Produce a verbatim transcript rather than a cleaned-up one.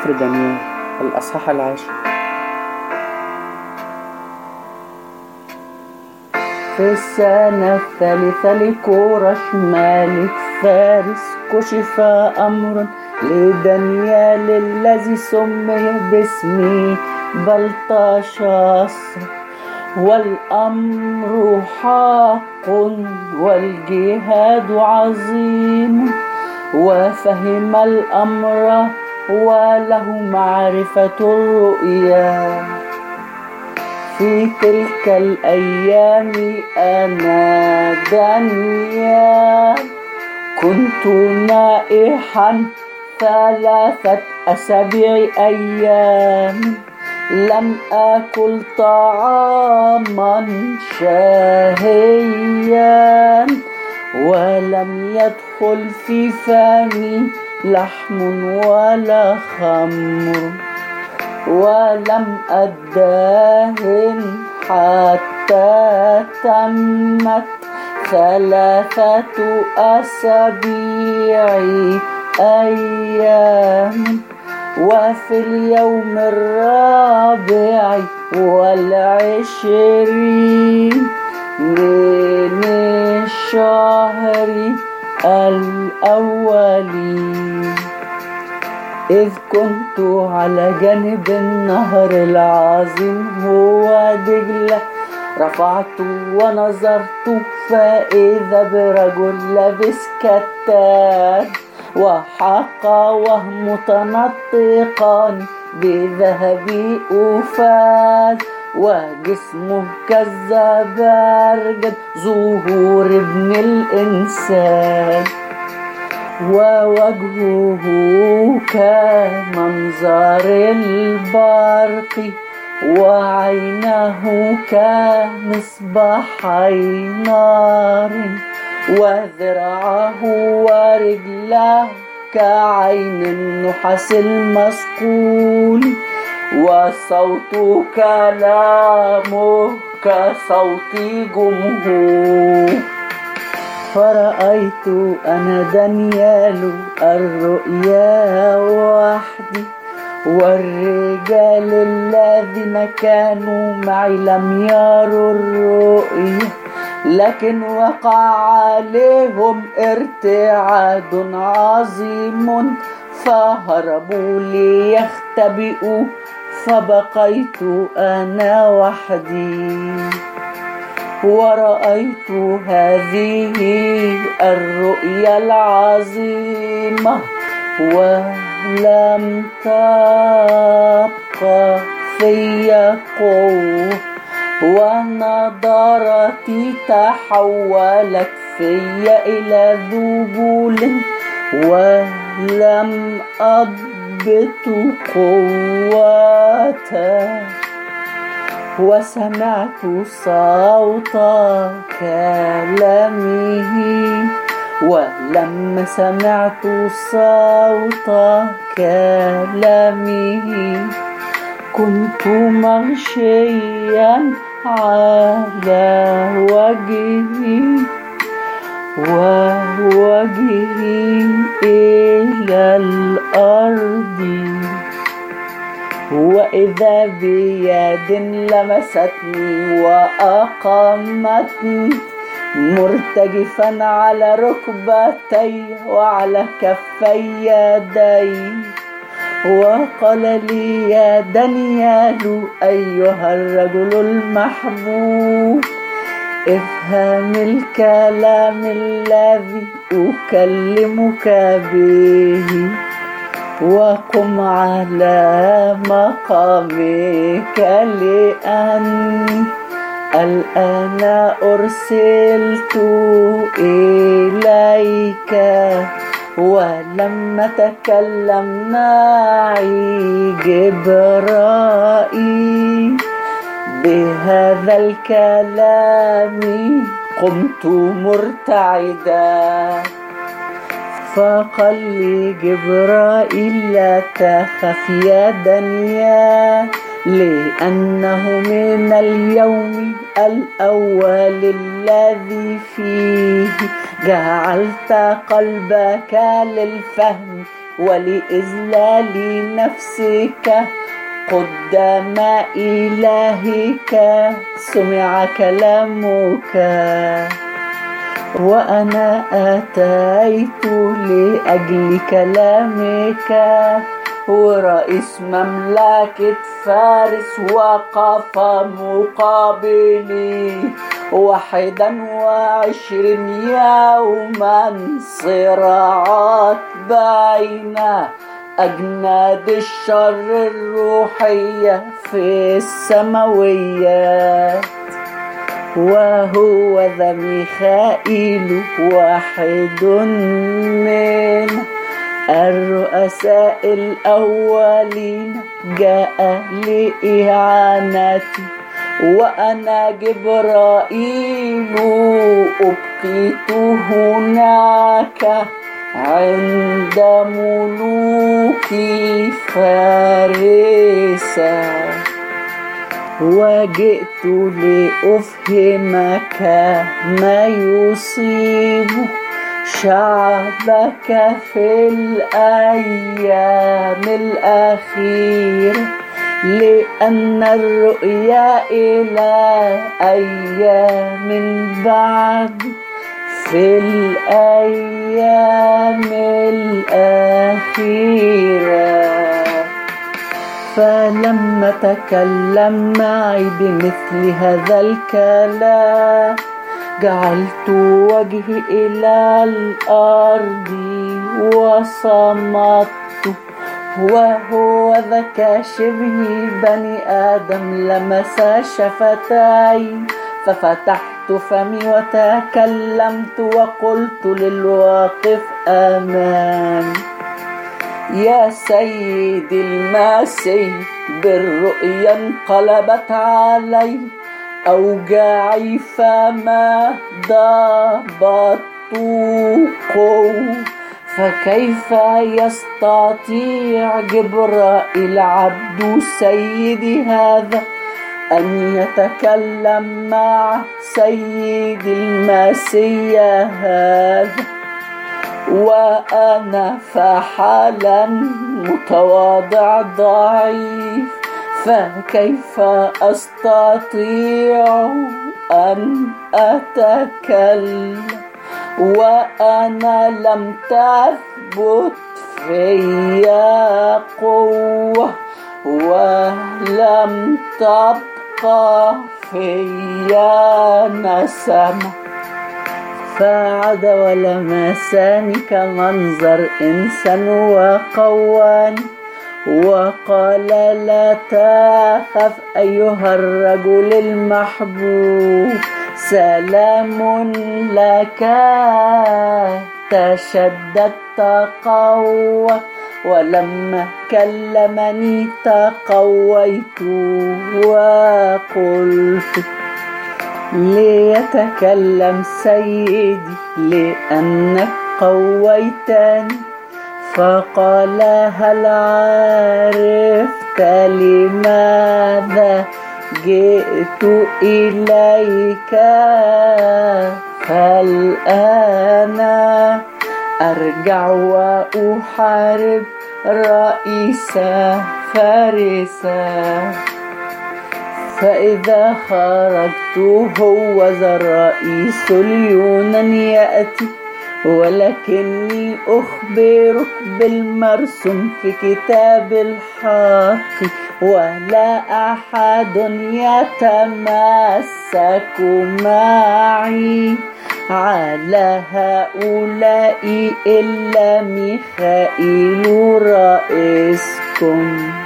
سفر دانيال الأصحاح العاشر. في السنة الثالثة لكورش ملك فارس كشف أمر لدانيال الذي سمي باسم بلطشاصر، والأمر حق والجهاد عظيم، وفهم الأمر وله معرفة الرؤيا. في تلك الأيام أنا دانيال كنت نائحا ثلاثة أسابيع أيام، لم أكل طعاما شهيا، ولم يدخل في فمي لحم ولا خمر، ولم أدهن حتى تمت ثلاثة أسابيع أيام. وفي اليوم الرابع والعشرين من الشهر الأول، إذ كنت على جانب النهر العظيم هو دجلة، رفعت ونظرت فإذا برجل لابس كتان وحقوه متنطقان بذهب أوفاز، وجسمه كالزبرجد ظهور ابن الإنسان، ووجهه كمنظر البرق، وعينه كمصباحي نار، وذراعه ورجله كعين النحاس المصقول، وصوت كلامه كصوت جمهور. فرأيت أنا دانيال الرؤيا وحدي، والرجال الذين كانوا معي لم يروا الرؤيا، لكن وقع عليهم ارتعاد عظيم فهربوا ليختبئوا، فبقيت أنا وحدي. ورأيت هذه الرؤيا العظيمة ولم تبقى في قوة، ونظرتي تحولت في إلى ذبول، ولم أضبط قوتها. وسمعت صوت كلامه، ولما سمعت صوت كلامه كنت مغشيا على وجهي، ووجهي إلى الأرض، وإذا بيد لمستني وأقامتني مرتجفا على ركبتي وعلى كفي يدي، وقال لي: يا دانيال أيها الرجل المحبوب، افهم الكلام الذي أكلمك به، وقم على مقامك، لأني الآن أرسلت إليك. ولما تكلم معي جبرائيل بهذا الكلام قمت مرتعدا، فقال لي جبرائيل: لا تخف يا دانيال، لأنه من اليوم الأول الذي فيه جعلت قلبك للفهم ولإذلال نفسك قدام إلهك سمع كلامك. وأنا أتيت لأجل كلامك. ورئيس مملكة فارس وقف مقابلي واحدا وعشرين يوما صراعات بين أجناد الشر الروحية في السماويات. وهو ذا ميخائيل واحد من الرؤساء الأولين جاء لإعانتي، وأنا جبرائيل أبقيت هناك عند ملوك فارس. وجئت لأفهمك ما يصيب شعبك في الأيام الأخيرة، لأن الرؤيا إلى أيام بعد في الأيام الأخيرة. فلما تكلم معي بمثل هذا الكلام جعلت وجهي إلى الأرض وصمت. وهو ذاك شبه بني آدم لمس شفتي، ففتحت فمي وتكلمت وقلت للواقف أمامي: يا سيدي المسيح، بالرؤيا انقلبت علي أوجاعي فما ضبطت قوة. فكيف يستطيع جبرائيل عبد سيدي هذا أن يتكلم مع سيدي المسيح هذا وأنا فحالا متواضع ضعيف؟ فكيف أستطيع أن أتكلم وأنا لم تثبت في قوة ولم تبقى في نسمة؟ فعاد ولمساني كمنظر إنسان وقواني وقال: لا تخف أيها الرجل المحبوب، سلام لك، تشددت قوة. ولما كلمني تقويت وقلت: ليتكلم سيدي لأنك قويتني. فقال: هل عرفت لماذا جئت إليك؟ فالآن أرجع وأحارب رئيس فارس. فإذا خرجت هو ذا الرئيس اليونان يأتي، ولكني أخبرك بالمرسوم في كتاب الحق، ولا أحد يتمسك معي على هؤلاء إلا ميخائيل رئيسكم.